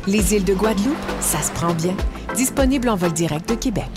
Les îles de Guadeloupe, ça se prend bien. Disponible en vol direct de Québec.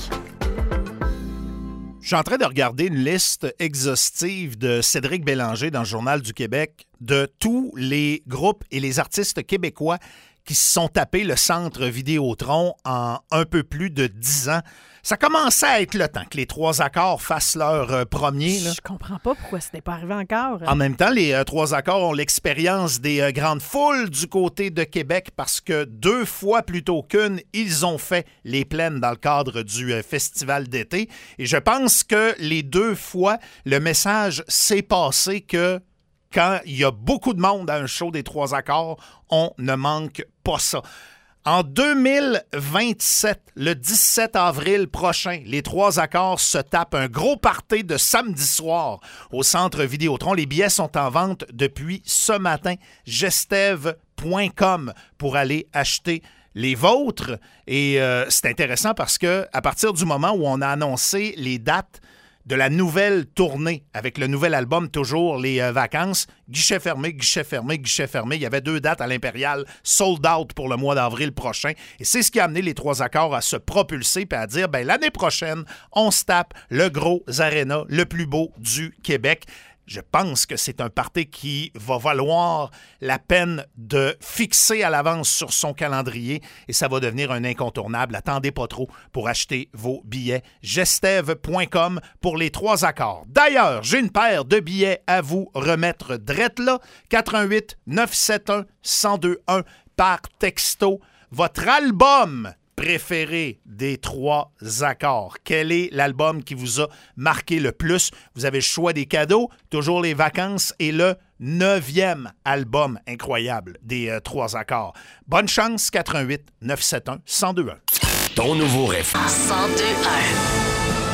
Je suis en train de regarder une liste exhaustive de Cédric Bélanger dans le Journal du Québec de tous les groupes et les artistes québécois qui se sont tapés le centre Vidéotron en un peu plus de 10 ans. Ça commençait à être le temps que les Trois Accords fassent leur premier. Là. Je comprends pas pourquoi ce n'est pas arrivé encore. En même temps, les Trois Accords ont l'expérience des grandes foules du côté de Québec parce que 2 fois plutôt qu'une, ils ont fait les plaines dans le cadre du festival d'été. Et je pense que les 2 fois, le message s'est passé que quand il y a beaucoup de monde à un show des Trois Accords, on ne manque pas ça. En 2027, le 17 avril prochain, les Trois Accords se tapent un gros party de samedi soir au centre Vidéotron. Les billets sont en vente depuis ce matin. Gestev.com pour aller acheter les vôtres. Et c'est intéressant parce que à partir du moment où on a annoncé les dates de la nouvelle tournée avec le nouvel album Toujours les vacances, guichet fermé, guichet fermé, guichet fermé. Il y avait 2 dates à l'Impérial, sold out pour le mois d'avril prochain. Et c'est ce qui a amené les Trois Accords à se propulser et à dire, l'année prochaine, on se tape le gros aréna, le plus beau du Québec. Je pense que c'est un party qui va valoir la peine de fixer à l'avance sur son calendrier et ça va devenir un incontournable. Attendez pas trop pour acheter vos billets. Gestev.com pour les Trois Accords. D'ailleurs, j'ai une paire de billets à vous remettre drette là. 88 971 1021 par texto. Votre album préféré des Trois Accords. Quel est l'album qui vous a marqué le plus? Vous avez le choix des cadeaux, Toujours les vacances et le 9e album incroyable des Trois Accords. Bonne chance, 88 971 1021. Ton nouveau riff. 1021.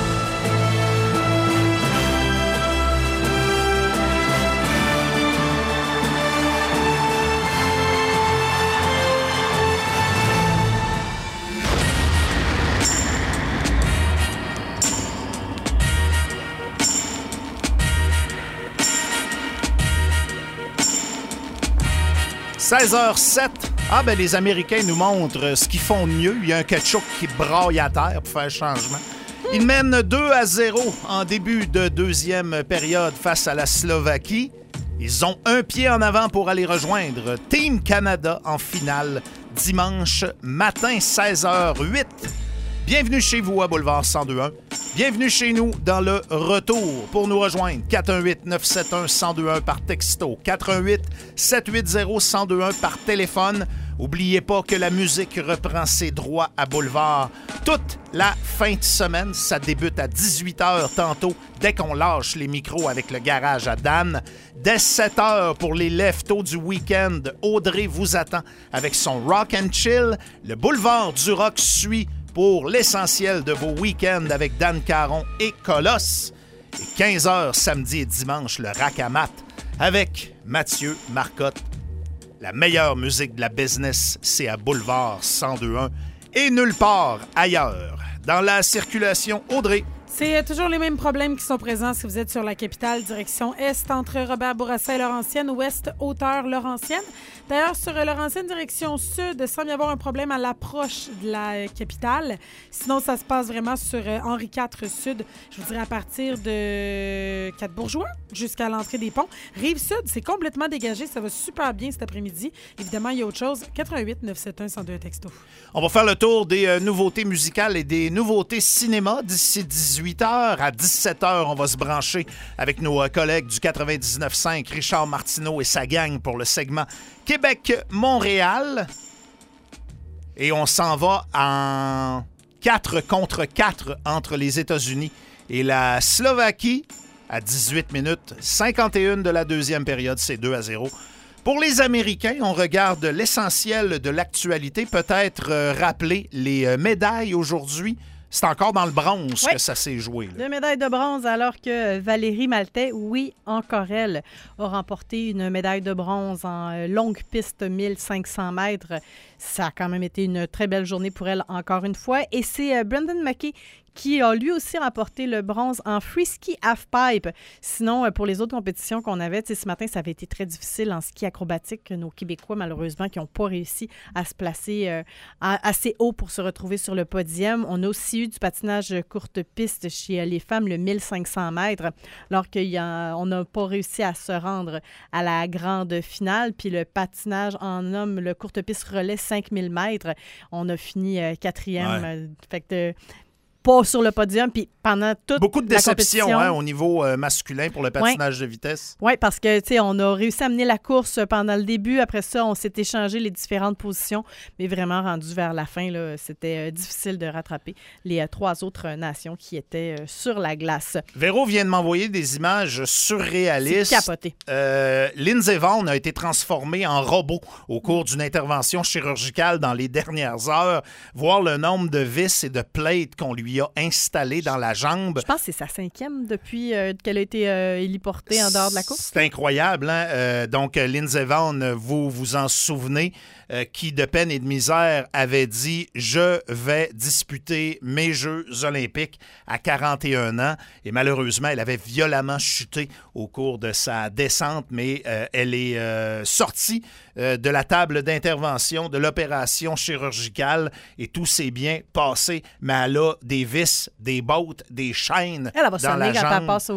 16h07. Les Américains nous montrent ce qu'ils font de mieux. Il y a un ketchup qui braille à terre pour faire changement. Ils mènent 2-0 en début de deuxième période face à la Slovaquie. Ils ont un pied en avant pour aller rejoindre Team Canada en finale dimanche matin, 16h08. Bienvenue chez vous à Boulevard 1021. Bienvenue chez nous dans le retour. Pour nous rejoindre, 418-971-1021 par texto, 418-780-1021 par téléphone. N'oubliez pas que la musique reprend ses droits à Boulevard toute la fin de semaine. Ça débute à 18h tantôt, dès qu'on lâche les micros avec le garage à Dan. Dès 7h pour les leftos du week-end, Audrey vous attend avec son Rock and Chill. Le Boulevard du Rock suit pour l'essentiel de vos week-ends avec Dan Caron et Colosse. Et 15h samedi et dimanche, le Rack à Mat avec Mathieu Marcotte. La meilleure musique de la business, c'est à Boulevard 1021 et nulle part ailleurs. Dans la circulation, Audrey. C'est toujours les mêmes problèmes qui sont présents si vous êtes sur la capitale, direction Est, entre Robert Bourassa et Laurentienne, Ouest, hauteur Laurentienne. D'ailleurs, sur Laurentienne, direction Sud, il semble y avoir un problème à l'approche de la capitale. Sinon, ça se passe vraiment sur Henri IV Sud, je vous dirais à partir de 4-Bourgeois jusqu'à l'entrée des ponts. Rive-Sud, c'est complètement dégagé, ça va super bien cet après-midi. Évidemment, il y a autre chose, 88-971-1021 texto. On va faire le tour des nouveautés musicales et des nouveautés cinéma d'ici 18h. À 17h, on va se brancher avec nos collègues du 99.5, Richard Martineau et sa gang pour le segment Québec-Montréal. Et on s'en va en 4 contre 4 entre les États-Unis et la Slovaquie à 18 minutes 51 de la deuxième période. C'est 2-0. Pour les Américains, on regarde l'essentiel de l'actualité. Peut-être rappeler les médailles aujourd'hui c'est encore dans le bronze que ça s'est joué. Là. 2 médailles de bronze, alors que Valérie Maltais, oui, encore elle, a remporté une médaille de bronze en longue piste 1500 mètres. Ça a quand même été une très belle journée pour elle, encore une fois. Et c'est Brendan Mackey qui a lui aussi remporté le bronze en free ski halfpipe. Sinon, pour les autres compétitions qu'on avait, ce matin, ça avait été très difficile en ski acrobatique. Nos Québécois, malheureusement, qui n'ont pas réussi à se placer assez haut pour se retrouver sur le podium. On a aussi eu du patinage courte piste chez les femmes, le 1500 mètres, alors qu'on n'a pas réussi à se rendre à la grande finale. Puis le patinage en homme, le courte piste relais 5000 mètres, on a fini quatrième. Fait que pas sur le podium, puis pendant toute beaucoup de déceptions compétition, au niveau masculin pour le patinage de vitesse. Oui, parce que, tu sais, on a réussi à mener la course pendant le début. Après ça, on s'est échangé les différentes positions, mais vraiment rendu vers la fin, là, c'était difficile de rattraper les 3 autres nations qui étaient sur la glace. Véro vient de m'envoyer des images surréalistes. C'est capoté. Lindsey Vonn a été transformée en robot au cours d'une intervention chirurgicale dans les dernières heures. Voir le nombre de vis et de plates qu'on lui a installé dans la jambe. Je pense que c'est sa 5e depuis qu'elle a été héliportée en dehors de la course. C'est incroyable, hein? Donc, Lindsey Vonn, vous vous en souvenez, qui, de peine et de misère, avait dit « Je vais disputer mes Jeux olympiques à 41 ans ». Et malheureusement, elle avait violemment chuté au cours de sa descente, mais elle est sortie de la table d'intervention, de l'opération chirurgicale, et tout s'est bien passé. Mais elle a des vis, des bottes, des chaînes elle va dans sonner la quand jambe. elle passe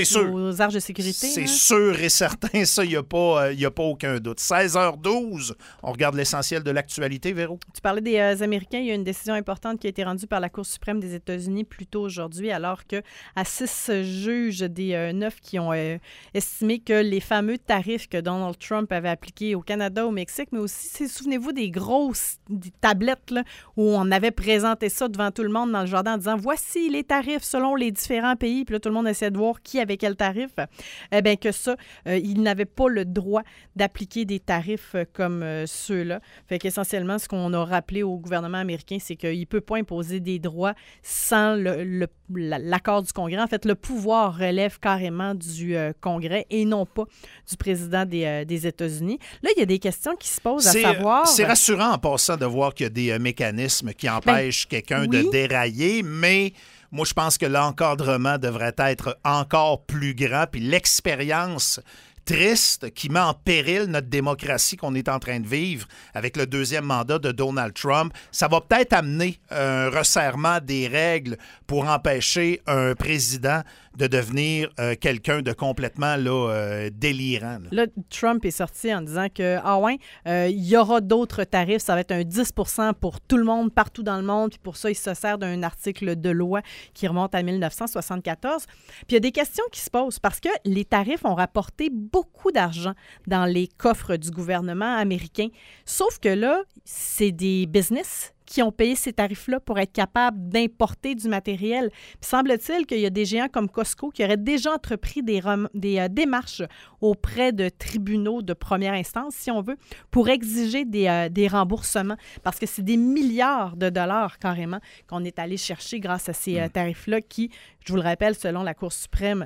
aux arches de sécurité. C'est sûr et certain, ça, il n'y a pas aucun doute. 16h12, on regarde l'essentiel de l'actualité, Véro. Tu parlais des Américains. Il y a une décision importante qui a été rendue par la Cour suprême des États-Unis plus tôt aujourd'hui, alors qu'à 6 juges des 9 qui ont estimé que les fameux tarifs que Donald Trump avait appliqués au Canada, au Mexique, mais aussi, souvenez-vous des grosses tablettes là, où on avait présenté ça devant tout le monde dans le jardin en disant « Voici les tarifs selon les différents pays », puis là, tout le monde essayait de voir qui avait quel tarif. Eh bien, que ça, il n'avait pas le droit d'appliquer des tarifs comme ceux-là. Fait qu'essentiellement, ce qu'on a rappelé au gouvernement américain, c'est qu'il ne peut pas imposer des droits sans l'accord du Congrès. En fait, le pouvoir relève carrément du Congrès et non pas du président des États-Unis. Là, il y a des questions qui se posent à savoir... C'est rassurant en passant de voir qu'il y a des mécanismes qui empêchent quelqu'un de dérailler, mais... Moi, je pense que l'encadrement devrait être encore plus grand, puis l'expérience triste qui met en péril notre démocratie qu'on est en train de vivre avec le 2e mandat de Donald Trump, ça va peut-être amener un resserrement des règles pour empêcher un président de devenir quelqu'un de complètement délirant. Là, Trump est sorti en disant que, il y aura d'autres tarifs, ça va être un 10 % pour tout le monde, partout dans le monde, puis pour ça, il se sert d'un article de loi qui remonte à 1974. Puis il y a des questions qui se posent parce que les tarifs ont rapporté beaucoup d'argent dans les coffres du gouvernement américain, sauf que là, c'est des business qui ont payé ces tarifs-là pour être capables d'importer du matériel. Puis semble-t-il qu'il y a des géants comme Costco qui auraient déjà entrepris des démarches auprès de tribunaux de première instance, si on veut, pour exiger des remboursements, parce que c'est des milliards de dollars carrément qu'on est allé chercher grâce à ces tarifs-là qui, je vous le rappelle, selon la Cour suprême,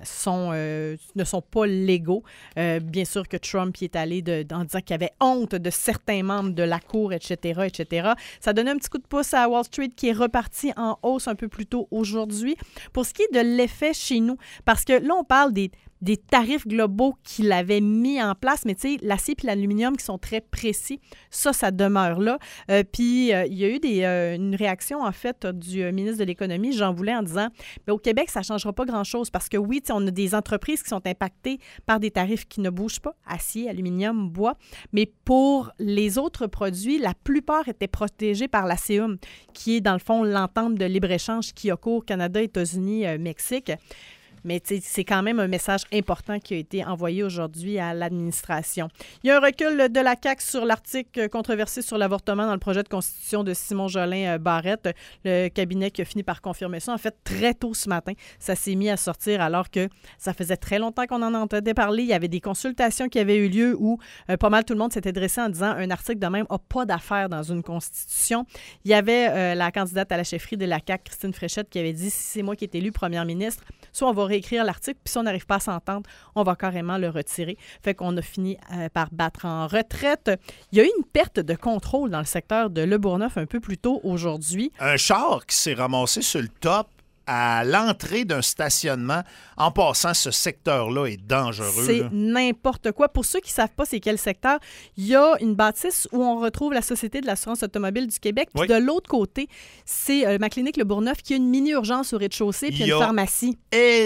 ne sont pas légaux. Bien sûr que Trump y est allé en disant qu'il avait honte de certains membres de la Cour, etc., etc. Ça donnait un petit coup de pouce à Wall Street qui est reparti en hausse un peu plus tôt aujourd'hui. Pour ce qui est de l'effet chez nous, parce que là, on parle des tarifs globaux qu'il avait mis en place, mais tu sais, l'acier et l'aluminium qui sont très précis, ça demeure là. Puis, il y a eu une réaction, en fait, du ministre de l'Économie, Jean Boulet, en disant, bien, au Québec, ça ne changera pas grand-chose parce que oui, on a des entreprises qui sont impactées par des tarifs qui ne bougent pas, acier, aluminium, bois, mais pour les autres produits, la plupart étaient protégés par la CEUM, qui est, dans le fond, l'entente de libre-échange qui a cours Canada, États-Unis, Mexique. Mais c'est quand même un message important qui a été envoyé aujourd'hui à l'administration. Il y a un recul de la CAQ sur l'article controversé sur l'avortement dans le projet de constitution de Simon Jolin Barrette. Le cabinet qui a fini par confirmer ça. En fait, très tôt ce matin, ça s'est mis à sortir alors que ça faisait très longtemps qu'on en entendait parler. Il y avait des consultations qui avaient eu lieu où pas mal tout le monde s'était dressé en disant un article de même n'a pas d'affaire dans une constitution. Il y avait la candidate à la chefferie de la CAQ, Christine Fréchette, qui avait dit si c'est moi qui est élue première ministre, soit on va réécrire l'article, puis si on n'arrive pas à s'entendre, on va carrément le retirer. Fait qu'on a fini par battre en retraite. Il y a eu une perte de contrôle dans le secteur de Le Bourgneuf un peu plus tôt aujourd'hui. Un char qui s'est ramassé sur le top à l'entrée d'un stationnement. En passant, ce secteur-là est dangereux. C'est n'importe quoi. Pour ceux qui ne savent pas c'est quel secteur, il y a une bâtisse où on retrouve la Société de l'assurance automobile du Québec. Puis de l'autre côté, c'est ma clinique Le Bourgneuf qui a une mini-urgence au rez-de-chaussée puis une pharmacie.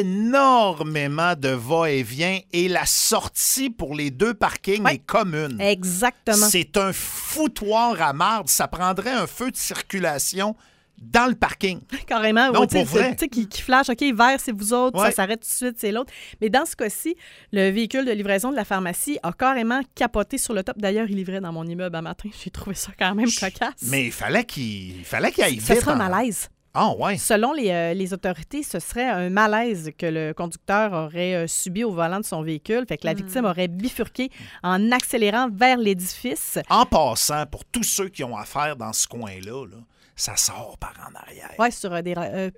Énormément de va-et-vient et la sortie pour les deux parkings est commune. Exactement. C'est un foutoir à marde. Ça prendrait un feu de circulation dans le parking. Carrément. Non, pour vrai. Tu sais, qui flash, OK, vert, c'est vous autres, ça s'arrête tout de suite, c'est l'autre. Mais dans ce cas-ci, le véhicule de livraison de la pharmacie a carrément capoté sur le top. D'ailleurs, il livrait dans mon immeuble un matin. J'ai trouvé ça quand même cocasse. Mais il fallait qu'il aille vite. Ce serait un malaise. Ah, ouais. Selon les autorités, ce serait un malaise que le conducteur aurait subi au volant de son véhicule. Fait que la victime aurait bifurqué en accélérant vers l'édifice. En passant, pour tous ceux qui ont affaire dans ce coin-là, ça sort par en arrière. Oui, sur des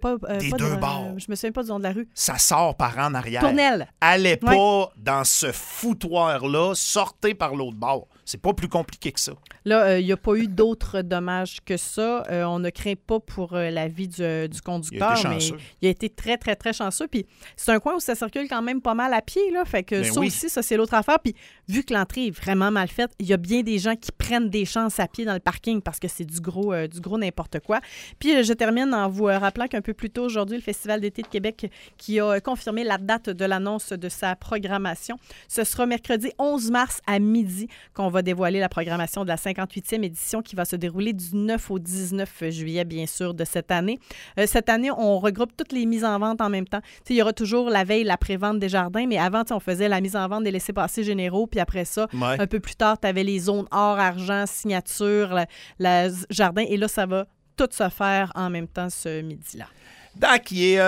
deux bords. Je me souviens pas du nom de la rue. Ça sort par en arrière. Tournelle. Allez pas dans ce foutoir-là, sortez par l'autre bord. C'est pas plus compliqué que ça. Là, il n'y a pas eu d'autres dommages que ça. On ne craint pas pour la vie du conducteur, mais il a été très, très, très chanceux. Puis c'est un coin où ça circule quand même pas mal à pied, là. Fait que aussi, ça, c'est l'autre affaire. Puis vu que l'entrée est vraiment mal faite, il y a bien des gens qui prennent des chances à pied dans le parking parce que c'est du gros n'importe quoi. Puis je termine en vous rappelant qu'un peu plus tôt aujourd'hui, le Festival d'été de Québec qui a confirmé la date de l'annonce de sa programmation. Ce sera mercredi 11 mars à midi qu'on va dévoiler la programmation de la 58e édition qui va se dérouler du 9 au 19 juillet, bien sûr, de cette année. Cette année, on regroupe toutes les mises en vente en même temps. T'sais, il y aura toujours la veille la pré-vente des jardins, mais avant, on faisait la mise en vente des laissez-passer généraux, puis après ça, un peu plus tard, tu avais les zones or, argent, signature, la jardin, et là, ça va tout se faire en même temps ce midi-là. Dac, il est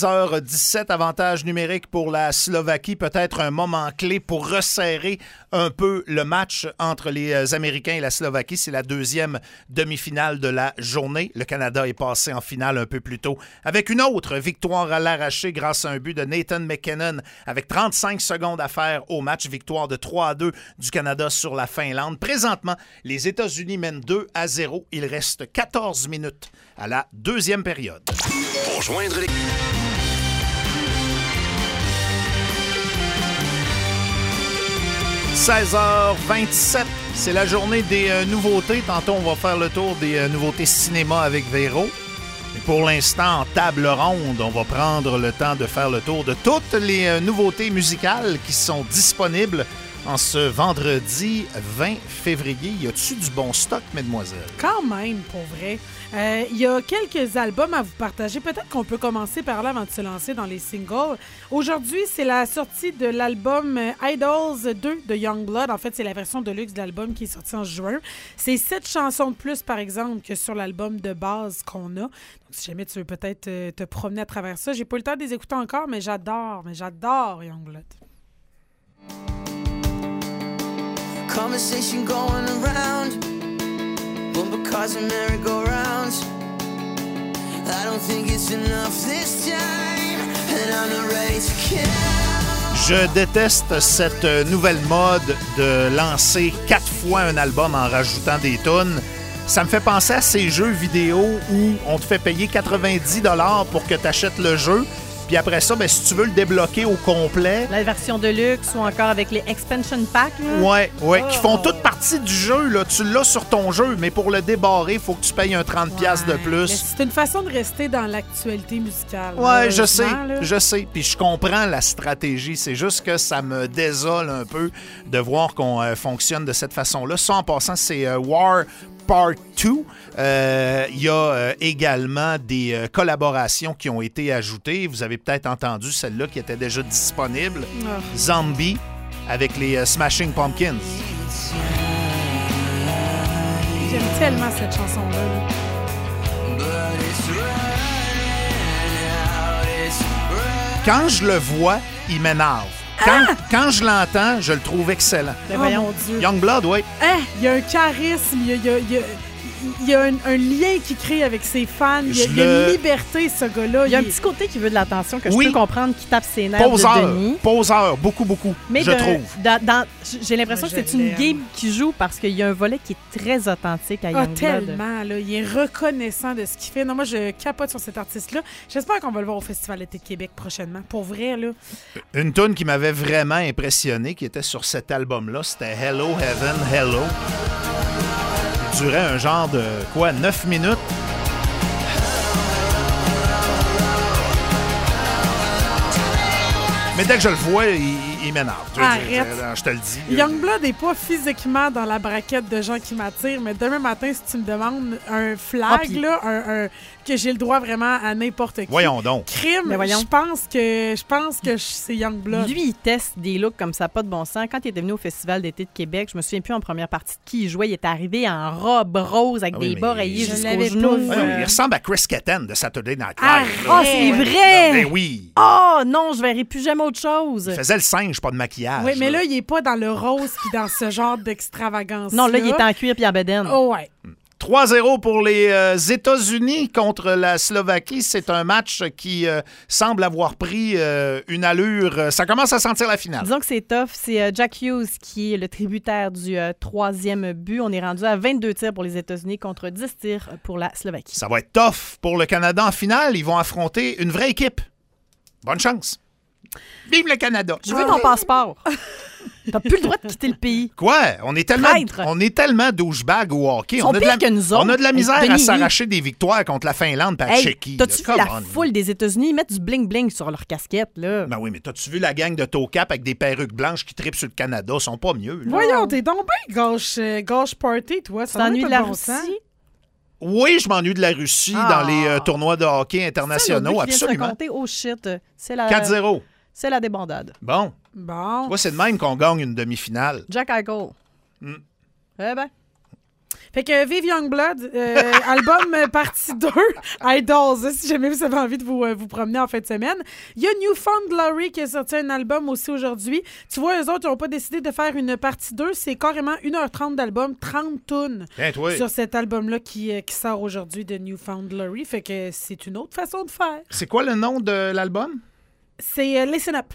16h17, avantage numérique pour la Slovaquie, peut-être un moment clé pour resserrer un peu le match entre les Américains et la Slovaquie. C'est la deuxième demi-finale de la journée. Le Canada est passé en finale un peu plus tôt avec une autre victoire à l'arraché grâce à un but de Nathan McKinnon avec 35 secondes à faire au match. Victoire de 3-2 du Canada sur la Finlande. Présentement, les États-Unis mènent 2-0. Il reste 14 minutes à la deuxième période. Pour joindre les... 16h27, c'est la journée des nouveautés. Tantôt, on va faire le tour des nouveautés cinéma avec Véro. Mais pour l'instant, en table ronde, on va prendre le temps de faire le tour de toutes les nouveautés musicales qui sont disponibles en ce vendredi 20 février. Y a-tu du bon stock, mesdemoiselles? Quand même, pour vrai. Il y a quelques albums à vous partager. Peut-être qu'on peut commencer par là avant de se lancer dans les singles. Aujourd'hui, c'est la sortie de l'album Idols 2 de Youngblood. En fait, c'est la version de luxe de l'album qui est sortie en juin. C'est 7 chansons de plus, par exemple, que sur l'album de base qu'on a. Donc, si jamais tu veux peut-être te promener à travers ça. J'ai pas eu le temps de les écouter encore, mais j'adore Youngblood. Conversation going around, bumper cars and merry-go-rounds. I don't think it's enough this time, and I'm not ready to kill. Je déteste cette nouvelle mode de lancer 4 fois un album en rajoutant des tunes. Ça me fait penser à ces jeux vidéo où on te fait payer 90$ pour que tu achètes le jeu. Puis après ça, si tu veux le débloquer au complet... La version de luxe ou encore avec les expansion packs. Oui, qui font toute partie du jeu. Là. Tu l'as sur ton jeu, mais pour le débarrer, il faut que tu payes un 30$ de plus. C'est une façon de rester dans l'actualité musicale. Oui, je sais. Puis je comprends la stratégie. C'est juste que ça me désole un peu de voir qu'on fonctionne de cette façon-là. Ça, en passant, c'est War Part 2. Il y a également des collaborations qui ont été ajoutées. Vous avez peut-être entendu celle-là qui était déjà disponible. Zombie avec les Smashing Pumpkins. J'aime tellement cette chanson-là. Quand je le vois, il m'énerve. Quand je l'entends, je le trouve excellent. Oh mon Dieu. Youngblood, oui. Il y a un charisme, il y a un lien qu'il crée avec ses fans. Il y a une liberté, ce gars-là. Il y a un petit côté qui veut de l'attention que je peux comprendre, qui tape ses nerfs Poseur, de Denis. Poseur, beaucoup, mais je trouve. J'ai l'impression que c'est une game qui joue parce qu'il y a un volet qui est très authentique à Youngblood. Tellement, là. Il est reconnaissant de ce qu'il fait. Non, moi, je capote sur cet artiste-là. J'espère qu'on va le voir au Festival d'été de Québec prochainement. Pour vrai, là. Une tune qui m'avait vraiment impressionné, qui était sur cet album-là, c'était Hello Heaven, Hello. Il durait un genre de, 9 minutes. Mais dès que je le vois, il m'énerve. Arrête. Je te le dis. Youngblood n'est pas physiquement dans la braquette de gens qui m'attirent, mais demain matin, si tu me demandes un flag, là, que j'ai le droit vraiment à n'importe qui. Voyons donc. Crime, je pense que c'est Youngblood. Lui, il teste des looks comme ça, pas de bon sens. Quand il était venu au Festival d'été de Québec, je me souviens plus en première partie de qui il jouait. Il est arrivé en robe rose avec des bas rayés jusqu'aux genoux. Il ressemble à Chris Kattan de Saturday Night Live. Oh, c'est vrai! Ben oui. Oh non, je verrai plus jamais autre chose. Il faisait le singe, pas de maquillage. Oui, mais là, il est pas dans le rose puis dans ce genre d'extravagance. Non, là, il est en cuir puis en bedaine. Oh, ouais. 3-0 pour les États-Unis contre la Slovaquie. C'est un match qui semble avoir pris une allure. Ça commence à sentir la finale. Disons que c'est tough. C'est Jack Hughes qui est le tributaire du troisième but. On est rendu à 22 tirs pour les États-Unis contre 10 tirs pour la Slovaquie. Ça va être tough pour le Canada en finale. Ils vont affronter une vraie équipe. Bonne chance. Vive le Canada! Je veux ton passeport. T'as plus le droit de quitter le pays. Quoi? On est tellement douchebag au hockey. Ils sont pires que nous autres. On a de la misère à s'arracher des victoires contre la Finlande et la Tchéquie. T'as-tu vu la foule des États-Unis? Ils mettent du bling-bling sur leur casquette, là. Ben oui, mais t'as-tu vu la gang de Tocap avec des perruques blanches qui tripent sur le Canada? Ils sont pas mieux. Là. Voyons, t'es donc bien gauche party, toi. Tu t'ennuies de la Russie? Oui, je m'ennuie de la Russie dans les tournois de hockey internationaux, absolument. Oh shit, c'est la 4-0. C'est la débandade. Bon. Tu vois, c'est de même qu'on gagne une demi-finale. Jack Eichel. Eh ben. Fait que vive Youngblood, album partie 2, Idols, si jamais vous avez envie de vous promener en fin de semaine. Il y a New Found Glory qui a sorti un album aussi aujourd'hui. Tu vois, eux autres, ils n'ont pas décidé de faire une partie 2. C'est carrément 1h30 d'album, 30 tunes sur cet album-là qui sort aujourd'hui de New Found Glory. Fait que c'est une autre façon de faire. C'est quoi le nom de l'album? C'est Listen Up.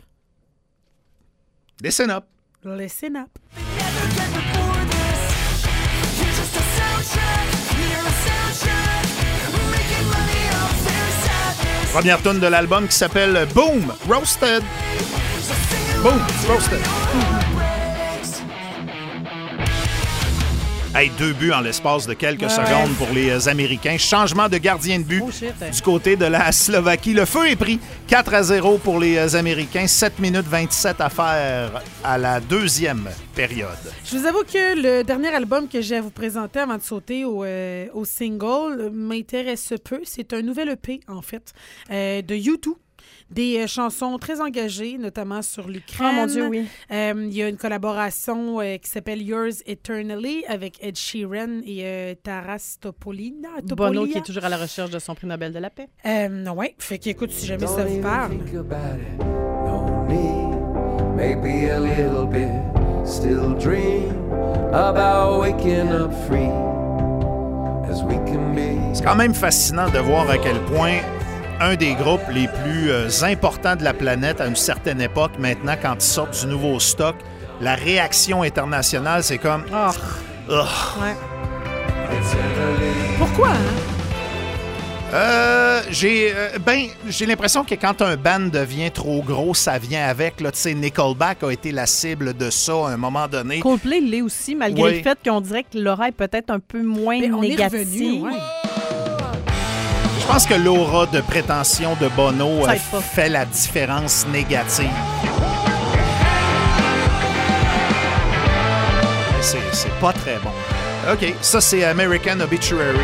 Listen Up. Listen Up. Première tune de l'album qui s'appelle Boom Roasted. Boom Roasted. Hey, 2 buts en l'espace de quelques secondes pour les Américains. Changement de gardien de but du côté de la Slovaquie. Le feu est pris. 4-0 pour les Américains. 7 minutes 27 à faire à la deuxième période. Je vous avoue que le dernier album que j'ai à vous présenter avant de sauter au single m'intéresse peu. C'est un nouvel EP, en fait, de U2. Des chansons très engagées, notamment sur l'Ukraine. Oh mon Dieu, oui. Il y a une collaboration qui s'appelle Yours Eternally avec Ed Sheeran et Taras Topolina. Bono qui est toujours à la recherche de son prix Nobel de la paix. Oui, fait qu'écoute, si jamais ça vous parle. Maybe a little bit, still dream about waking up free as we can be. C'est quand même fascinant de voir à quel point un des groupes les plus importants de la planète à une certaine époque, maintenant, quand ils sortent du nouveau stock, la réaction internationale, c'est comme... Ouais. Pourquoi, j'ai l'impression que quand un band devient trop gros, ça vient avec. Tu sais, Nickelback a été la cible de ça à un moment donné. Coldplay l'est aussi, malgré le fait qu'on dirait que l'aura est peut-être un peu moins négative. Je pense que l'aura de prétention de Bono fait la différence négative. C'est pas très bon. OK, ça, c'est American Obituary.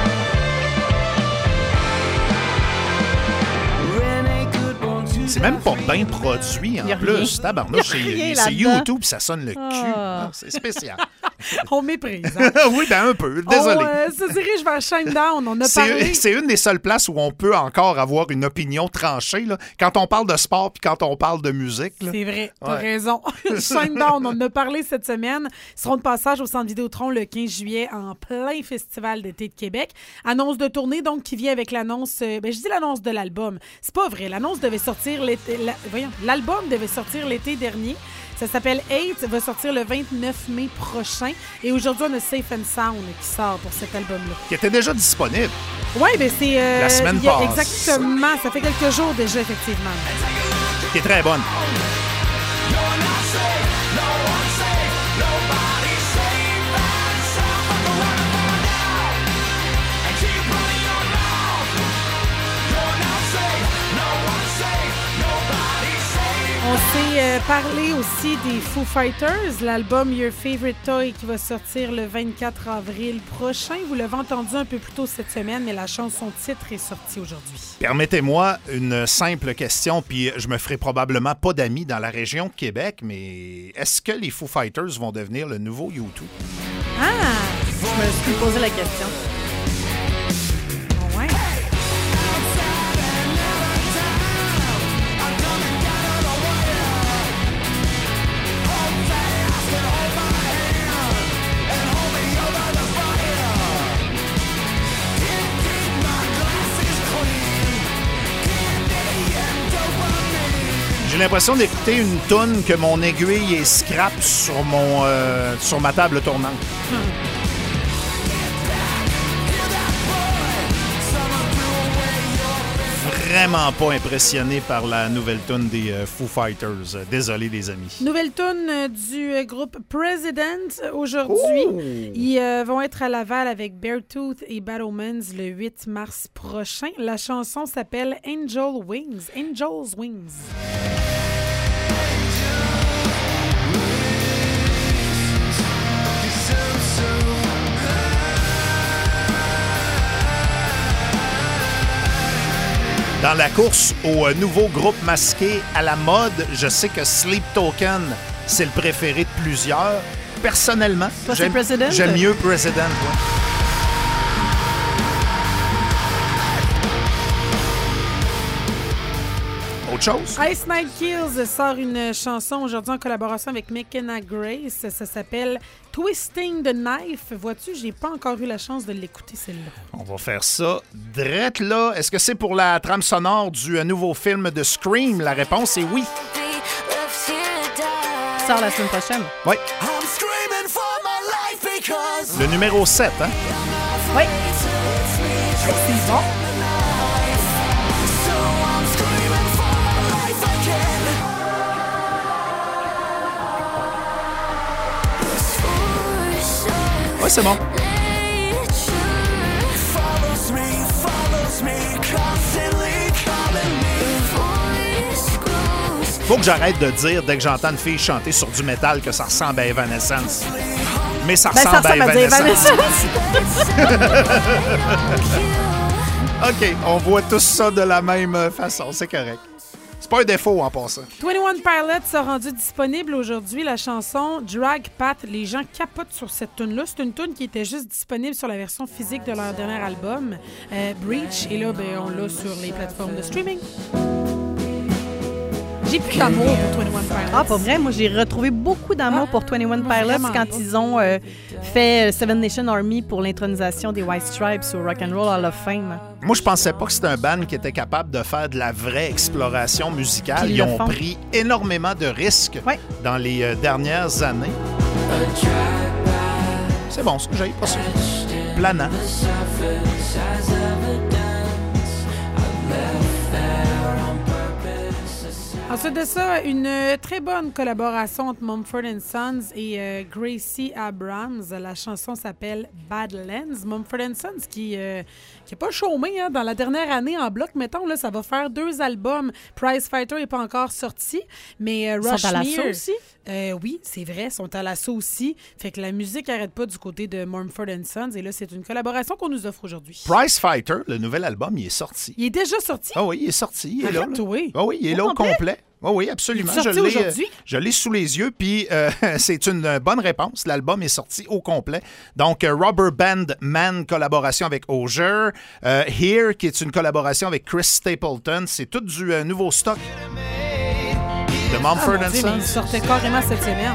C'est même pas bien produit, en plus. Tabarnouche, c'est YouTube, ça sonne le cul. Ah, c'est spécial. On méprise. Hein? Oui, ben un peu. Désolé. On se dirige vers Shinedown. On a parlé... C'est une des seules places où on peut encore avoir une opinion tranchée, là, quand on parle de sport puis quand on parle de musique. Là. C'est vrai, t'as raison. Shinedown, on en a parlé cette semaine. Ils seront de passage au Centre Vidéotron le 15 juillet en plein festival d'été de Québec. Annonce de tournée, donc, qui vient avec l'annonce... je dis l'annonce de l'album. C'est pas vrai. L'annonce devait sortir l'été... L'album devait sortir l'été dernier. Ça s'appelle 8, va sortir le 29 mai prochain. Et aujourd'hui, on a Safe and Sound qui sort pour cet album-là. Qui était déjà disponible. Oui, bien c'est... la semaine passée. Exactement, ça fait quelques jours déjà, effectivement. Qui est très bonne. On s'est parlé aussi des Foo Fighters, l'album Your Favorite Toy qui va sortir le 24 avril prochain. Vous l'avez entendu un peu plus tôt cette semaine, mais la chanson titre est sortie aujourd'hui. Permettez-moi une simple question, puis je me ferai probablement pas d'amis dans la région de Québec, mais est-ce que les Foo Fighters vont devenir le nouveau U2? Ah! Je me suis posé la question. Ouais. J'ai l'impression d'écouter une toune que mon aiguille est scrap sur ma table tournante. Vraiment pas impressionné par la nouvelle toune des Foo Fighters. Désolé, les amis. Nouvelle toune du groupe President aujourd'hui. Ooh. Ils vont être à Laval avec Beartooth et Battlemans le 8 mars prochain. La chanson s'appelle Angel's Wings. Dans la course au nouveau groupe masqué à la mode, je sais que Sleep Token, c'est le préféré de plusieurs. Personnellement, toi, j'aime mieux President. Ouais. Autre chose? Ice Nine Kills sort une chanson aujourd'hui en collaboration avec McKenna Grace. Ça s'appelle Twisting the Knife. Vois-tu, j'ai pas encore eu la chance de l'écouter, celle-là. On va faire ça drette là. Est-ce que c'est pour la trame sonore du nouveau film de Scream? La réponse est oui. Ça sort la semaine prochaine. Oui. Le numéro 7, hein? Oui. C'est bon. Oui, c'est bon. Faut que j'arrête de dire, dès que j'entends une fille chanter sur du métal, que ça ressemble à Evanescence. Mais ça ressemble à Evanescence. OK, on voit tous ça de la même façon. C'est correct. C'est pas un défaut en passant. 21 Pilots a rendu disponible aujourd'hui la chanson Drag Path. Les gens capotent sur cette tune-là. C'est une tune qui était juste disponible sur la version physique de leur dernier album, Breach. Et là, on l'a sur les plateformes de streaming. J'ai plus d'amour pour 21 Pilots. Ah, pas vrai? Moi, j'ai retrouvé beaucoup d'amour pour 21 Pilots quand ils ont fait Seven Nation Army pour l'intronisation des White Stripes au Rock and Roll Hall of Fame. Moi, je pensais pas que c'était un band qui était capable de faire de la vraie exploration musicale. Ils ont pris énormément de risques dans les dernières années. C'est bon, ce que j'ai pas ça. Planant. Ensuite de ça, une très bonne collaboration entre Mumford & Sons et Gracie Abrams. La chanson s'appelle Badlands. Mumford & Sons qui n'a pas chômé dans la dernière année en bloc. Mettons, là, ça va faire 2 albums. Prize Fighter n'est pas encore sorti, mais Rushmere... Ils sont à l'assaut aussi? Oui, c'est vrai, ils sont à l'assaut aussi. Fait que la musique n'arrête pas du côté de Mumford & Sons. Et là, c'est une collaboration qu'on nous offre aujourd'hui. Prize Fighter, le nouvel album, il est sorti. Il est déjà sorti? Ah oui, il est sorti. Il est là. Oui. Ah oui, il est là au complet. Oh oui, absolument. Il est sorti aujourd'hui? Je l'ai sous les yeux, puis c'est une bonne réponse. L'album est sorti au complet. Donc, Rubber Band Man, collaboration avec Hozier. Here, qui est une collaboration avec Chris Stapleton. C'est tout du nouveau stock de Mumford & Sons. Il sortait carrément cette semaine.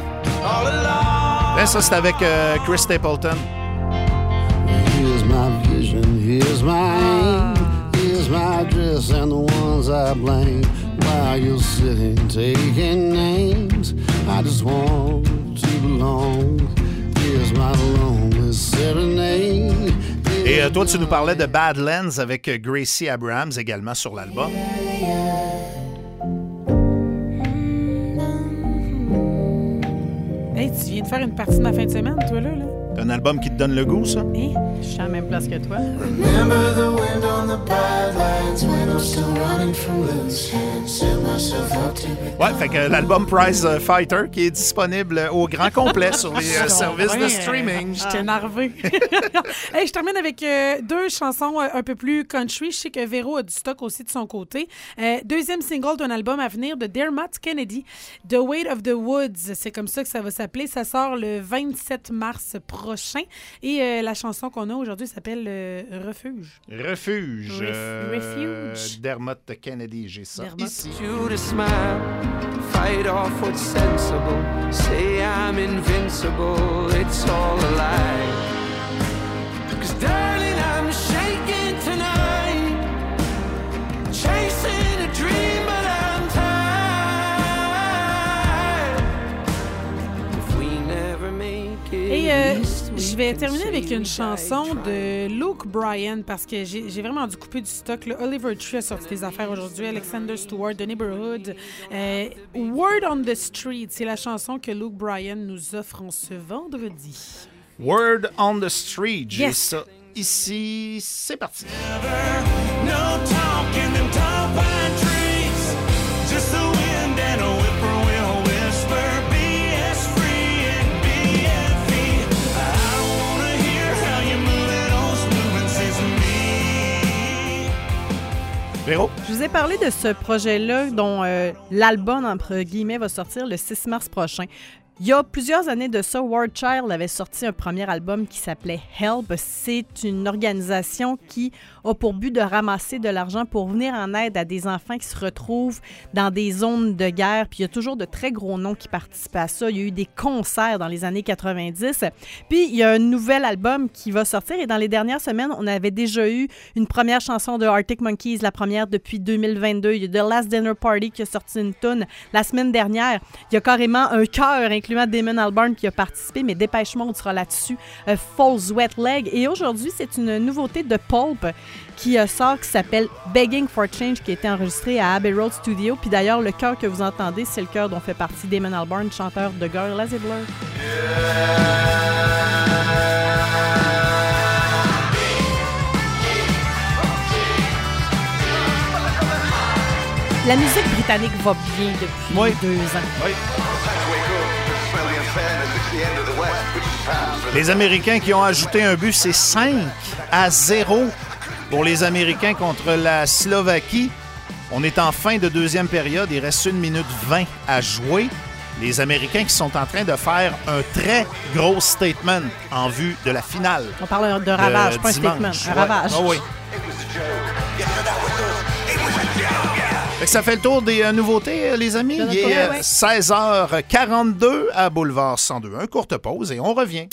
Ça, c'est avec Chris Stapleton. Here's my vision, here's my aim, here's my dress and the ones I blame. While you're sitting taking names, I just want to belong. Here's my lonely serenade. Et toi, tu nous parlais de Badlands avec Gracie Abrams également sur l'album. Hey, tu viens de faire une partie de ma fin de semaine, toi, là? C'est un album qui te donne le goût, ça? Je suis à la même place que toi. Remember the wind on the Badlands when I'm still running from loose hands. Set myself up to be. Ouais, fait que l'album Prize Fighter qui est disponible au grand complet sur les services de streaming. Je suis énervée. Hey, je termine avec 2 chansons un peu plus country. Je sais que Véro a du stock aussi de son côté. Deuxième single d'un album à venir de Dermot Kennedy, The Weight of the Woods. C'est comme ça que ça va s'appeler. Ça sort le 27 mars prochain. Et la chanson qu'on a aujourd'hui s'appelle Refuge. Refuge. Refuge. Dermot Kennedy, j'ai ça Dermot. ici. You to smile, fight off what's sensible. Say I'm invincible, it's all a lie. 'Cause darling, I'm shaking tonight, chasing a dream, but I'm tired. If we never make it. Et je vais terminer avec une chanson de Luke Bryan parce que j'ai vraiment dû couper du stock. Là. Oliver Tree a sorti des affaires aujourd'hui. Alexander Stewart, The Neighborhood. Word on the Street, c'est la chanson que Luke Bryan nous offre en ce vendredi. Word on the Street, j'ai Yes. ça ici. C'est parti. No talk in them tall pine trees, just the wind and a whippoorwill whisper. BS free and BFE. I don't wanna hear how you move it on smooth and sesame. Véro? Je vous ai parlé de ce projet-là dont l'album, entre guillemets, va sortir le 6 mars prochain. Il y a plusieurs années de ça, War Child avait sorti un premier album qui s'appelait Help. C'est une organisation qui a pour but de ramasser de l'argent pour venir en aide à des enfants qui se retrouvent dans des zones de guerre. Puis il y a toujours de très gros noms qui participent à ça. Il y a eu des concerts dans les années 90. Puis il y a un nouvel album qui va sortir. Et dans les dernières semaines, on avait déjà eu une première chanson de Arctic Monkeys, la première depuis 2022. Il y a The Last Dinner Party qui a sorti une toune la semaine dernière. Il y a carrément un chœur incluant Damon Albarn qui a participé, mais Dépêche Mode sera là-dessus. Falls Wet Leg. Et aujourd'hui, c'est une nouveauté de Pulp qui sort, qui s'appelle Begging for Change, qui a été enregistré à Abbey Road Studio. Puis d'ailleurs, le chœur que vous entendez, c'est le chœur dont fait partie Damon Albarn, chanteur de Gorillaz et Blur. La musique britannique va bien depuis 2 ans. Oui. Les Américains qui ont ajouté un but, c'est 5-0 pour les Américains contre la Slovaquie. On est en fin de deuxième période. Il reste 1 minute 20 à jouer. Les Américains qui sont en train de faire un très gros statement en vue de la finale. On parle de ravage, pas un dimanche. statement, un ravage. Ah oui. Fait que ça fait le tour des nouveautés, les amis. Il est 16h42 à Boulevard 102. Une courte pause et on revient.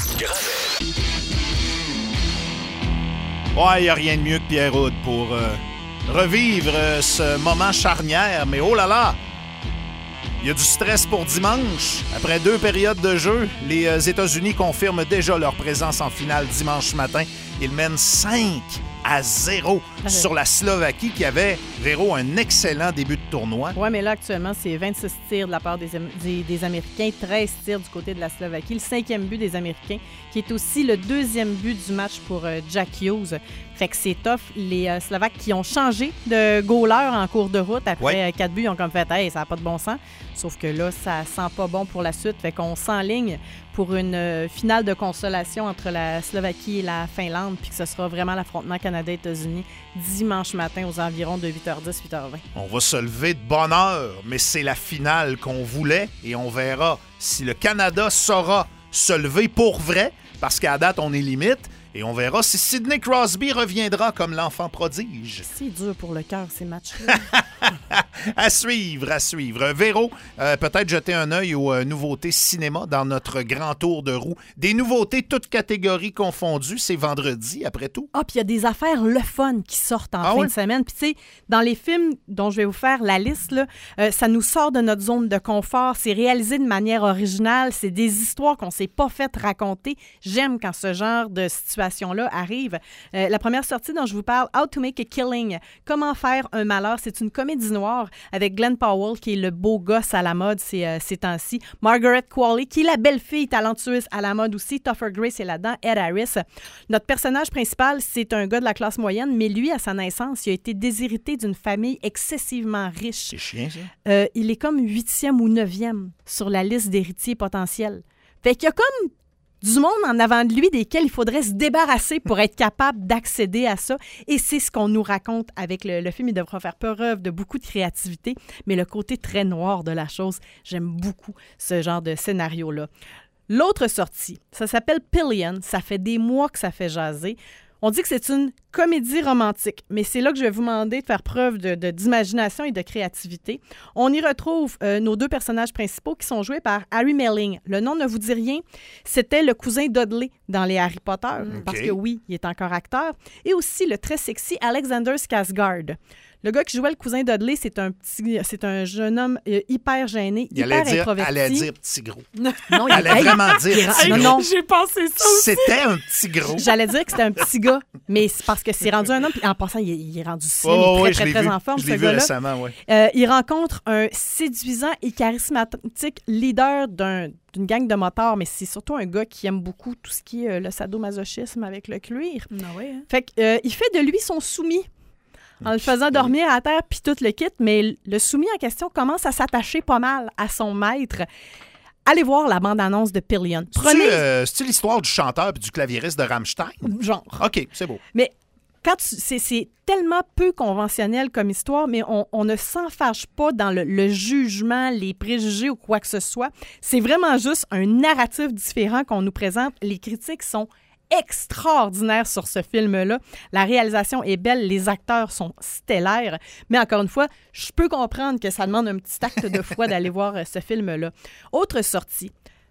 Ouais, il n'y a rien de mieux que Pierre Houde pour revivre ce moment charnière. Mais oh là là! Il y a du stress pour dimanche. Après 2 périodes de jeu, les États-Unis confirment déjà leur présence en finale dimanche matin. Ils mènent 5-0 1-0 sur la Slovaquie qui avait, Véro, un excellent début de tournoi. Oui, mais là, actuellement, c'est 26 tirs de la part des Américains, 13 tirs du côté de la Slovaquie. Le 5e but des Américains, qui est aussi le 2e but du match pour Jack Hughes. Fait que c'est tough. Les Slovaques qui ont changé de goaler en cours de route après 4 buts, ils ont comme fait « Hey, ça n'a pas de bon sens ». Sauf que là, ça sent pas bon pour la suite. Fait qu'on s'enligne pour une finale de consolation entre la Slovaquie et la Finlande, puis que ce sera vraiment l'affrontement Canada-États-Unis dimanche matin aux environs de 8h10, 8h20. On va se lever de bonne heure, mais c'est la finale qu'on voulait et on verra si le Canada saura se lever pour vrai, parce qu'à date, on est limite. Et on verra si Sidney Crosby reviendra comme l'enfant prodige. C'est dur pour le cœur, ces matchs-là. À suivre, à suivre. Véro, peut-être jeter un œil aux nouveautés cinéma dans notre grand tour de roue. Des nouveautés, toutes catégories confondues. C'est vendredi, après tout. Ah, puis il y a des affaires le fun qui sortent en fin de semaine. Puis tu sais, dans les films dont je vais vous faire la liste, là, ça nous sort de notre zone de confort. C'est réalisé de manière originale. C'est des histoires qu'on ne s'est pas fait raconter. J'aime quand ce genre de situation-là arrive. La première sortie dont je vous parle, How to Make a Killing. Comment faire un malheur. C'est une comédie noire avec Glenn Powell, qui est le beau gosse à la mode ces temps-ci. Margaret Qualley, qui est la belle-fille talentueuse à la mode aussi. Topher Grace est là-dedans. Ed Harris. Notre personnage principal, c'est un gars de la classe moyenne, mais lui, à sa naissance, il a été déshérité d'une famille excessivement riche. C'est chiant, ça. Il est comme 8e ou 9e sur la liste d'héritiers potentiels. Fait qu'il y a comme du monde en avant de lui desquels il faudrait se débarrasser pour être capable d'accéder à ça. Et c'est ce qu'on nous raconte avec le film. Il devra faire preuve de beaucoup de créativité, mais le côté très noir de la chose, j'aime beaucoup ce genre de scénario-là. L'autre sortie, ça s'appelle Pillion. Ça fait des mois que ça fait jaser. On dit que c'est une comédie romantique, mais c'est là que je vais vous demander de faire preuve d'imagination et de créativité. On y retrouve nos deux personnages principaux qui sont joués par Harry Melling. Le nom ne vous dit rien. C'était le cousin Dudley dans les Harry Potter, parce que oui, il est encore acteur. Et aussi le très sexy Alexander Skarsgård. Le gars qui jouait le cousin Dudley, c'est un jeune homme hyper gêné, hyper introverti. Elle allait dire petit gros. Non, elle allait vraiment dire petit gros. Non, j'ai pensé ça aussi. C'était un petit gros. J'allais dire que c'était un petit gars, mais c'est parce que c'est rendu un homme. Puis en passant, il est rendu slim, très en forme, je l'ai ce vu gars-là. récemment, oui. Il rencontre un séduisant et charismatique leader d'une gang de motards, mais c'est surtout un gars qui aime beaucoup tout ce qui est le sadomasochisme avec le cuir. Ah oui, hein? Fait qu'il fait de lui son soumis en le faisant dormir à terre puis tout le kit, mais le soumis en question commence à s'attacher pas mal à son maître. Allez voir la bande-annonce de Pillion. C'est-tu l'histoire du chanteur et du claviériste de Rammstein? Genre. OK, c'est beau. Mais c'est tellement peu conventionnel comme histoire, mais on ne s'enfarge pas dans le jugement, les préjugés ou quoi que ce soit. C'est vraiment juste un narratif différent qu'on nous présente. Les critiques sont extraordinaire sur ce film-là. La réalisation est belle, les acteurs sont stellaires, mais encore une fois, je peux comprendre que ça demande un petit acte de foi d'aller voir ce film-là. Autre sortie.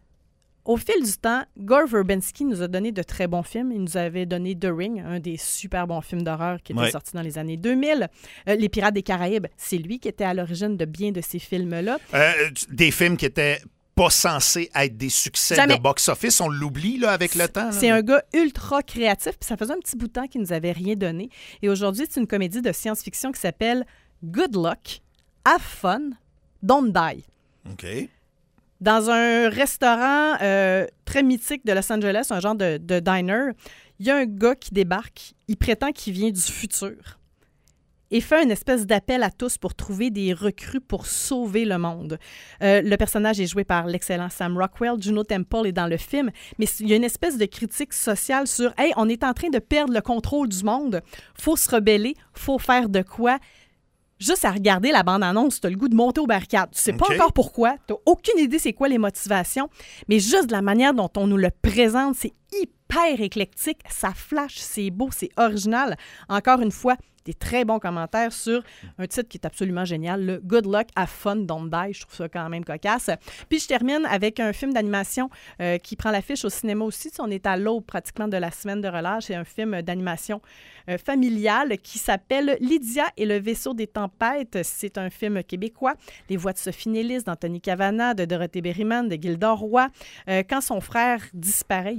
Au fil du temps, Gore Verbinski nous a donné de très bons films. Il nous avait donné The Ring, un des super bons films d'horreur qui était sorti dans les années 2000. Les Pirates des Caraïbes, c'est lui qui était à l'origine de bien de ces films-là. Des films qui étaient pas censé être des succès de box-office. On l'oublie là, avec le temps. Là. C'est un gars ultra créatif, puis ça faisait un petit bout de temps qu'il nous avait rien donné. Et aujourd'hui, c'est une comédie de science-fiction qui s'appelle Good Luck, Have Fun, Don't Die. OK. Dans un restaurant très mythique de Los Angeles, un genre de diner, il y a un gars qui débarque, il prétend qu'il vient du futur et fait une espèce d'appel à tous pour trouver des recrues pour sauver le monde. Le personnage est joué par l'excellent Sam Rockwell. Juno Temple est dans le film, mais il y a une espèce de critique sociale sur « Hey, on est en train de perdre le contrôle du monde. Faut se rebeller. Faut faire de quoi? » Juste à regarder la bande-annonce, tu as le goût de monter aux barricades. Tu sais pas encore pourquoi. Tu n'as aucune idée c'est quoi les motivations, mais juste de la manière dont on nous le présente, c'est hyper éclectique. Ça flash, c'est beau, c'est original. Encore une fois, des très bons commentaires sur un titre qui est absolument génial, le Good Luck, Have Fun, Don't Die. Je trouve ça quand même cocasse. Puis je termine avec un film d'animation qui prend l'affiche au cinéma aussi. On est à l'aube pratiquement de la semaine de relâche. C'est un film d'animation familiale qui s'appelle Lydia et le vaisseau des tempêtes. C'est un film québécois. Les voix de Sophie Nélis, d'Anthony Cavana, de Dorothée Berryman, de Gilda Roy. Quand son frère disparaît, il a été enlevé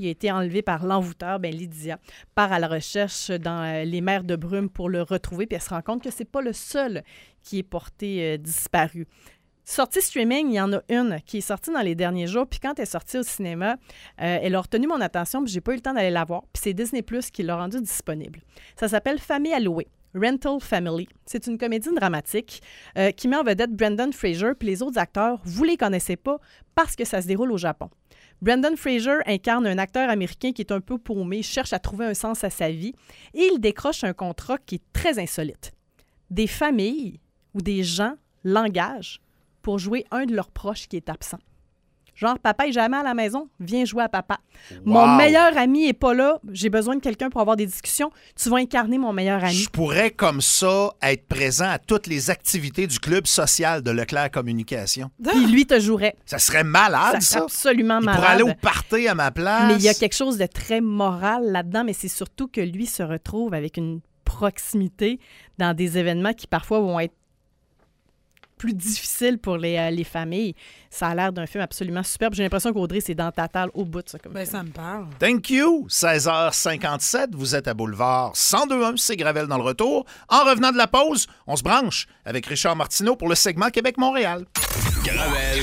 enlevé par l'envoûteur, Lydia part à la recherche dans les mers de brume pour le retrouver, puis elle se rend compte que c'est pas le seul qui est porté disparu. Sortie streaming, il y en a une qui est sortie dans les derniers jours, puis quand elle est sortie au cinéma, elle a retenu mon attention, puis j'ai pas eu le temps d'aller la voir, puis c'est Disney+ qui l'a rendue disponible. Ça s'appelle Famille à louer. Rental Family. C'est une comédie dramatique qui met en vedette Brendan Fraser, puis les autres acteurs, vous les connaissez pas parce que ça se déroule au Japon. Brendan Fraser incarne un acteur américain qui est un peu paumé, cherche à trouver un sens à sa vie, et il décroche un contrat qui est très insolite. Des familles ou des gens l'engagent pour jouer un de leurs proches qui est absent. Genre, papa est jamais à la maison, viens jouer à papa. Wow. Mon meilleur ami est pas là, j'ai besoin de quelqu'un pour avoir des discussions. Tu vas incarner mon meilleur ami. Je pourrais, comme ça, être présent à toutes les activités du club social de Leclerc Communication. Puis lui te jouerait. Ça serait malade, Ça serait ça. absolument Il malade. pourrait aller au party à ma place. Mais il y a quelque chose de très moral là-dedans, mais c'est surtout que lui se retrouve avec une proximité dans des événements qui parfois vont être plus difficiles pour les familles. Ça a l'air d'un film absolument superbe. J'ai l'impression qu'Audrey, c'est dans Tatal au bout de ça. Comme Ben, film. ça me parle. Thank you. 16h57, vous êtes à Boulevard 102.1, c'est Gravel dans le retour. En revenant de la pause, on se branche avec Richard Martineau pour le segment Québec-Montréal. Gravel.